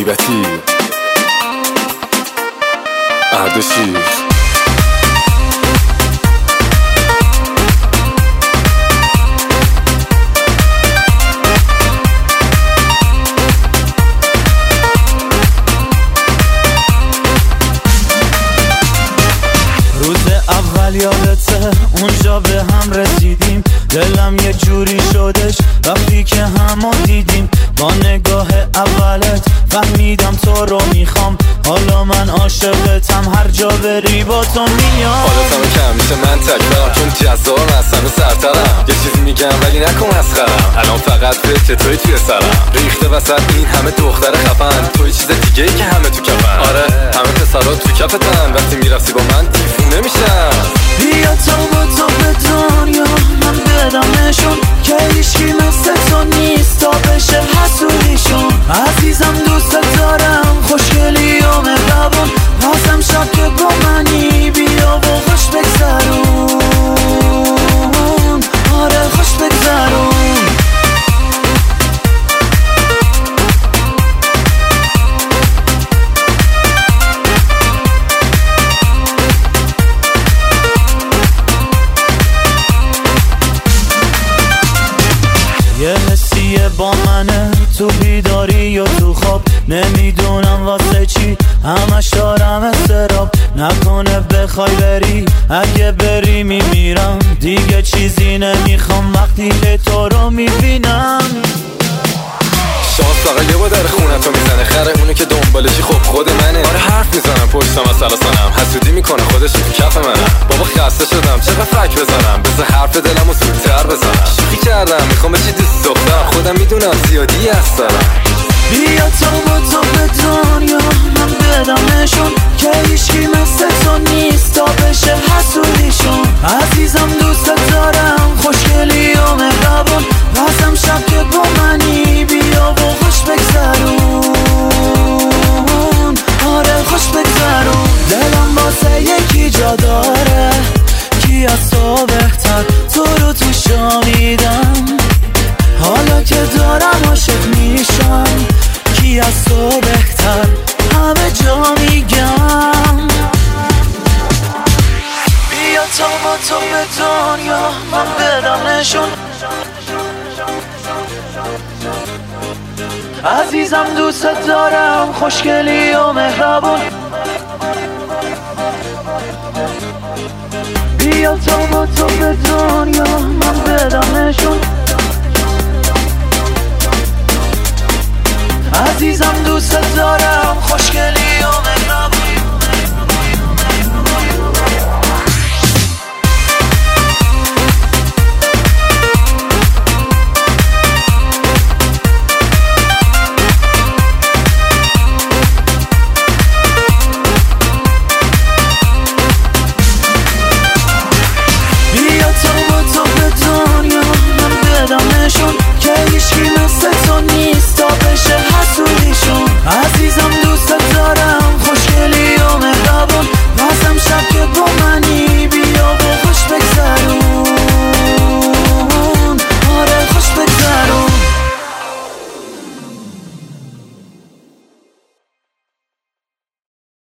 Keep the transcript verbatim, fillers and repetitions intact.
غیبتی اردشیر. روز اول یادته اونجا به هم رسیدیم، دلم یه جوری شدش وقتی که همو دیدیم. با نگاه اولت فهمیدم تو رو میخوام، حالا من عاشقتم، هر جا بری با تو میام. حالتمو کم میشه من تکبرم چون جذابم هستم و سرترم، یه چیزی میگم ولی نکن مسخرم، الان فقط فکر توی توی سرم. ریخته وسط این همه دختر خفن، توی چیز دیگه ای که همه تو کفن. آره همه پسرا تو کفتن، وقتی میرفتی با من دیفونه میشم. بیا تا با تو به دنیا من بدمشون، که هیچکی مثل تو نیست تا بشه حسودیشون. عزیزم دوست دارم، خوشگلی و مهربون، پسم شب که با منی بیا و خوش بگذرون. آره خوش بگذرون. یه حسیه با منه، تو بیداری و تو خواب، نمیدونم واسه چی همش دارم استراب. نکنه بخوای بری، اگه بری میمیرم، دیگه چیزی نمیخوام وقتی که تو رو میبینم. شانس فقط یه با در خونتو میزنه، خره اونو که دنبالشی خب خود منه. آره حرف میزنم پشتم از سلاسانم، حسودی میکنه خودش تو کف منم. بابا خسته شدم چقدر فک بزنم، بذار حرف دلمو زودتر بزنم. شوخی کردم میخوام بشی دوست دخترم، خودم میدونم زیادی هست دارم. بیا تا با تو به دنیا من بدمشون، که هیچکی مثل تو نیست تا بشه حسودیشون. عزیزم دوست دارم، خوشگلی و مهربون، پسم شب که با منی بیا و خوش بگذرون. آره خوش بگذرون. دلم واسه یکی جا داره، کی از تو بهتر تو رو تو شامیدم. حالا که دارم عاشق میشم، کی از تو بهتر همه جا میگم. بیا تا با تو به دنیا من بدمشون، عزیزم دوست دارم، خوشگلی و مهربون. بیا تا با تو به دنیا من بدمشون، عزیزم دوست دارم، خوشگلی